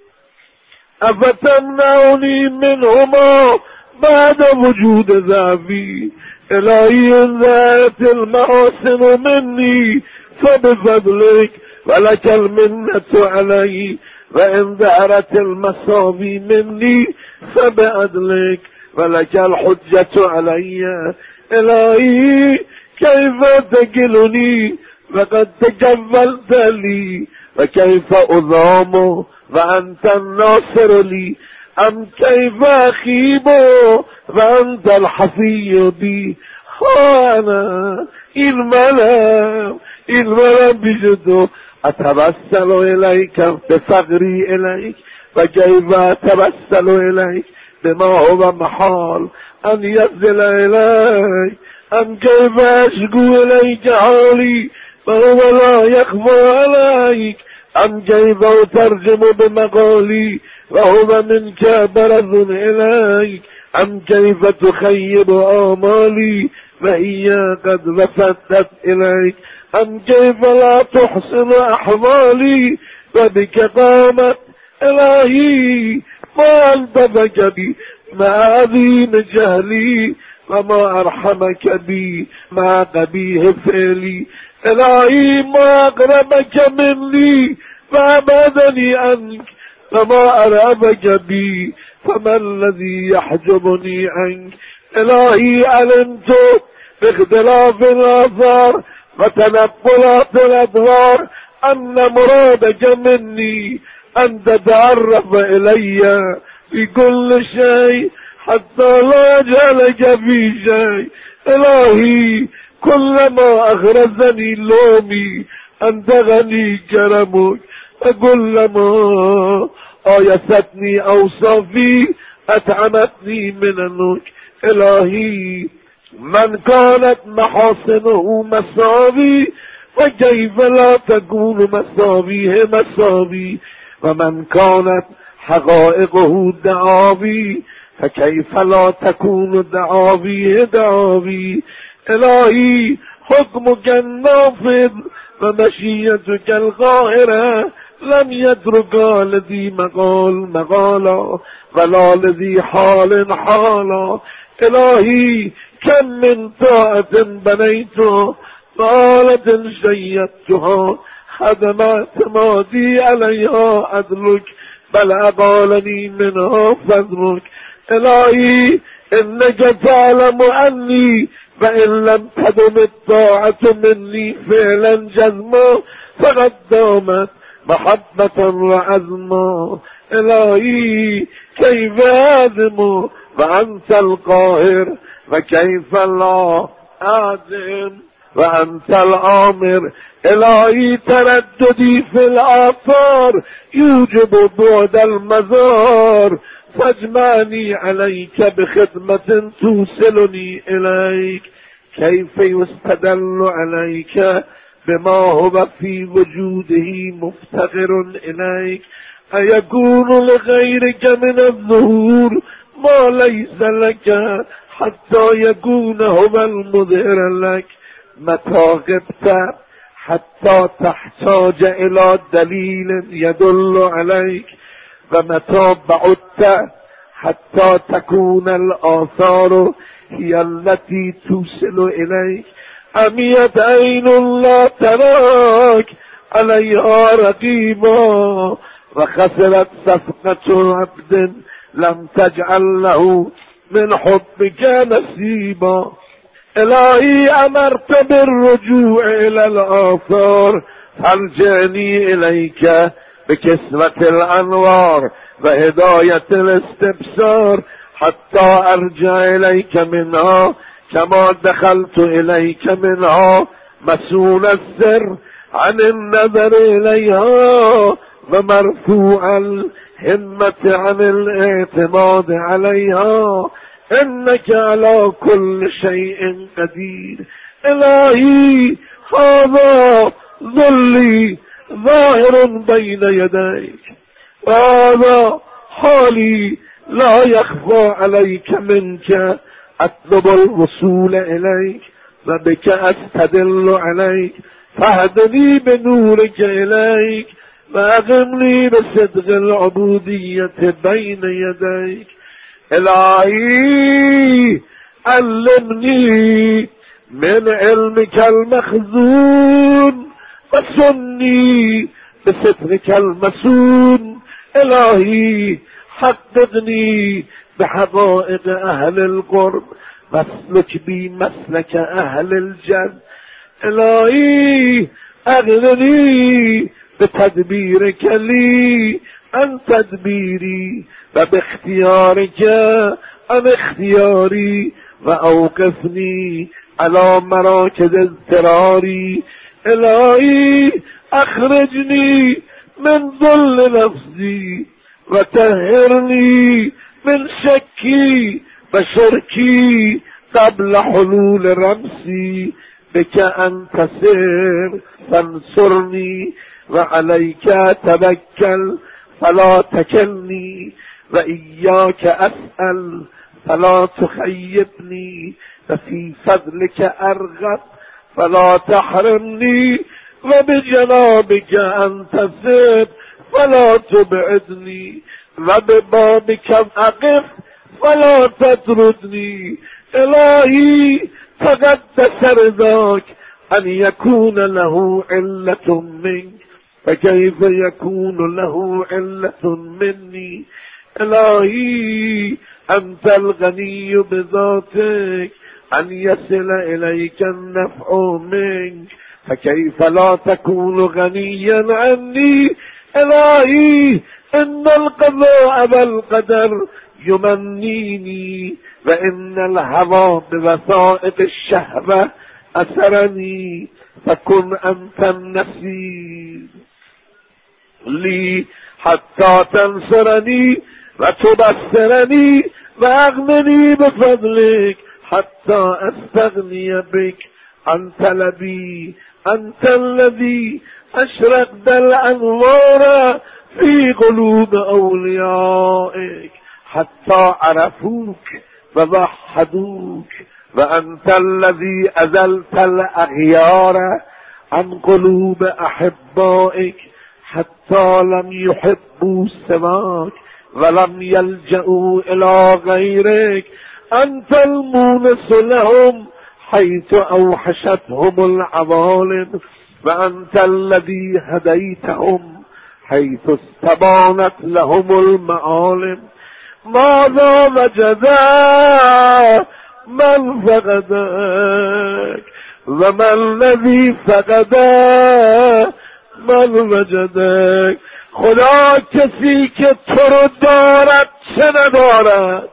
Speaker 2: أفتمنعني منهما بعد وجود ذاتي. إلهي إن ذات المحاسن مني فبفضلك ولك المنة علي، وإن ظهرت المصابي مني فبعدلك ولك الحجة علي. إلهي كيف تكلني فقد تكفلت لي، وكيف أضام وأنت الناصر لي، أم كيف أخيب وأنت الحفي بي. أنا الملام الملام بجد أتبسل إليك بفقري إليك، فكيف أتبسل إليك بما هو محال أن ينزل إليك. أم كيف أشكو إليك حالي فهو لا يخفى عليك. أم كيف أترجم بمقالي وهو منك برز إليك. أم كيف تخيب آمالي فهي قد وفتت إليك. أم كيف لا تحسن أحوالي فبك قامت. إلهي ما ألطفك بي ما عظيم جهلي، وما أرحمك بي ما قبيه فعلي. إلهي ما أقربك مني فأبعدني عنك، وما أرهبك بي فما الذي يحجبني عنك. إلهي علمت باختلاف الآثار وتنقلات الأدوار أن مرادك مني أن تتعرف إلي في كل شيء حتى لا أجهلك في شيء. إلهي كلما أغرزني لومي أنتغني كرمك، وكلما آيستني أوصافي أتعمتني منك. إلهي من كانت محاسنه مساوي فكيف لا تكون مساويه مساوي، ومن كانت حقائقه دعاوي فكيف لا تكون دعاويه دعاوي. إلهي حكمك النافذ ومشيتك القاهرة لم يترك لذي مقال مقالا ولا لذي حال حالا. إلهي كم من طاعة بنيت طالة شيدتها خدمات ماضي عليها عدلك، بل أقالني منها فضلك. إلهي إنك تعلم أني فإن لم تدم الطاعة مني فعلا جزما فقد دامت محبة وعزما. إلهي كيف أعزم وأنت القاهر، وكيف لا أعزم وأنت الآمر. إلهي ترددي في الآثار يوجب بعد المزار، فاجمعني عليك بخدمة توصلني إليك. كيف يستدل عليك بما هو في وجوده مفتقر إليك؟ أيكون لغيرك من الظهور ما ليس لك حتى يكون هو المظهر لك؟ متى غبت حتى تحتاج إلى دليل يدل عليك، ومتى بعدت حتى تكون الآثار هي التي توصل إليك. عميت عين لا تراك عليها رقيبا، وخسرت صفقة عبد لم تجعل له من حبك نصيبا. إلهي أمرت بالرجوع إلى الآثار فارجعني إليك بكسرة الأنوار وهداية الاستبصار حتى أرجع إليك منها كما دخلت إليك منها مسؤول السر عن النظر إليها ومرفوع الهمة عن الاعتماد عليها إنك على كل شيء قدير. إلهي هذا ظلي ظاهر بين يديك وهذا حالي لا يخفى عليك منك. أطلب الوصول إليك وبك أستدل عليك فاهدني بنورك إليك وأغمني بصدق العبودية بين يديك. إلهي علمني من علمك المخزون وسني بسترك المسون. إلهي حققني بحقائق أهل القرب واسلك بي مسلك أهل الجنة. إلهي أغنني بتدبيرك لي عن تدبيري وباختيارك عن اختياري وأوقفني على مراكز اضطراري. إلهي أخرجني من ظل نفسي وطهرني من شكي وشركي قبل حلول رمسي. بك أنت سر فانصرني وعليك توكل فلا تكلني وإياك أسأل فلا تخيبني وفي فضلك أرغب فلا تحرمني وبجنابك أنتصب فلا تبعدني وببابك أقف فلا تطردني. إلهي تقدس رضاك أن يكون له علة منك فكيف يكون له علة مني. إلهي أنت الغني بذاتك أن يصل إليك النفع منك فكيف لا تكون غنيا عني. إلهي إن القضاء والقدر يمنيني وإن الهوى بوثائق الشهوة أسرني فكن أنت النصير لي حتى تنصرني وتبصرني وأغنني بفضلك حتى أستغني بك عن طلبي. أنت الذي أشرقت الأنوار في قلوب أوليائك حتى عرفوك ووحدوك. وأنت الذي أزلت الأغيار عن قلوب أحبائك حتى لم يحبوا سواك ولم يلجأوا إلى غيرك. أنت المونس لهم حيث أوحشتهم العوالم وأنت الذي هديتهم حيث استبانت لهم المعالم. ماذا وجدا من فقدك وما الذي فقدا من وجدك. خدا کسی که تو رو دارد چه ندارد،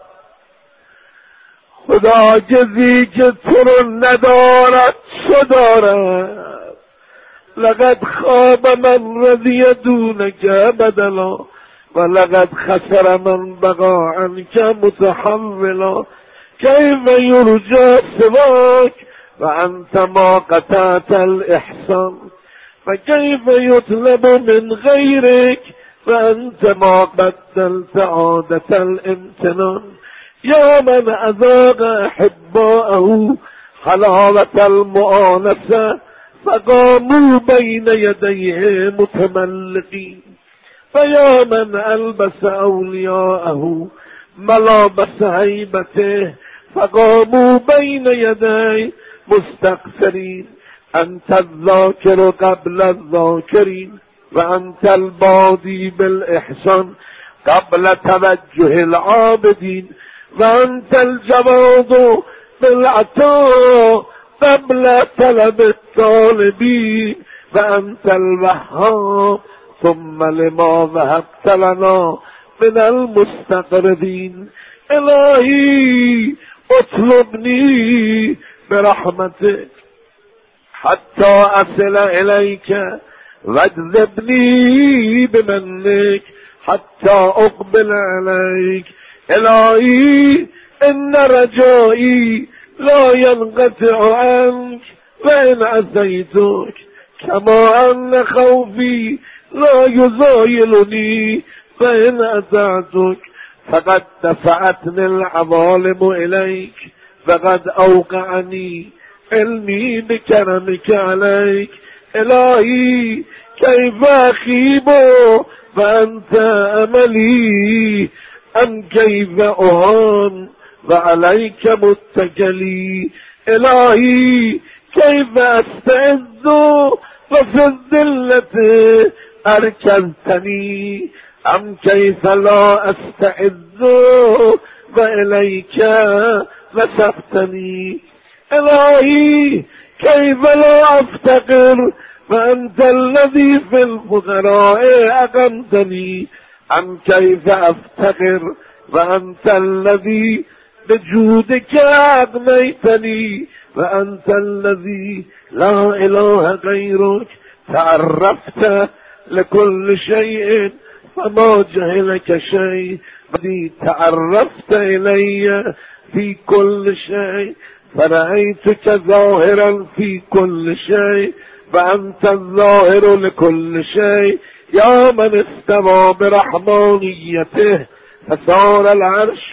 Speaker 2: خدا کسی که تو رو ندارد چه دارد. لقد خاب من رضی دونک بدلا و لقد خسر من بقا عنک متحولا. کیف یرجى سواک و انت ما قطعت الاحسان فكيف يطلب من غيرك وأنت ما بدلت عادة الامتنان. يا من أذاق أحباءه حلاوة المؤانسة فقاموا بين يديه متملقين. فيا من ألبس أولياءه ملابس هيبته فقاموا بين يديه مستغفرين. أنت الذاكر قبل الذاكرين وأنت البادي بالإحسان قبل توجه العابدين، وأنت الجواد بالعطاء قبل طلب الطالبين، وأنت الوهاب ثم لما وهبت لنا من المستقربين. إلهي اطلبني برحمتك حتى أصل إليك، واجذبني بمنك حتى أقبل عليك. إلهي إن رجائي لا ينقطع عنك وإن عصيتك، كما أن خوفي لا يزايلني فإن أطعتك. فقد دفعتني العظالم إليك، فقد أوقعني علمي بكرمك عليك. إلهي كيف أخيب فأنت أملي، أم كيف أهان وعليك متكلي. إلهي كيف أستعز وفي الذلة أركنتني، أم كيف لا أستعز وإليك مسفتني. إلهي كيف لا أفتقر فأنت الذي في الفقراء أقمتني، أم كيف أفتقر فأنت الذي بجودك أغنيتني، وأنت الذي لا إله غيرك. تعرفت لكل شيء فما جهلك شيء، بدي تعرفت إلي في كل شيء، فرأيتك ظاهرا في كل شيء، وأنت الظاهر لكل شيء. يا من استوى برحمانيته فصار العرش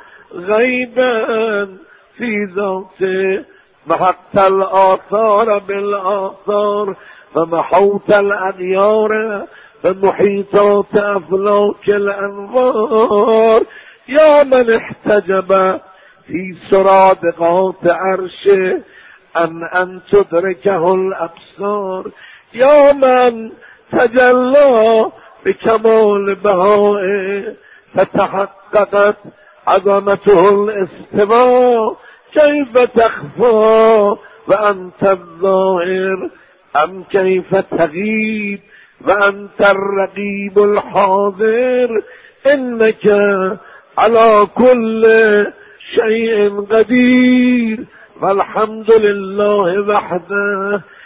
Speaker 2: غيبا في ذاته، محقت الآثار بالآثار فمحوت الأديار فمحيطات أفلاك الأنوار. يا من احتجب في سرادقات عرشه أن أن تدركه الأبصار، يا من تجلى بكمال بهائه فتحققت عظمته الاستواء. كيف تخفى وأنت الظاهر، أم كيف تغيب وأنت الرقيب الحاضر. إنك على كل شيء قدير، والحمد لله وحده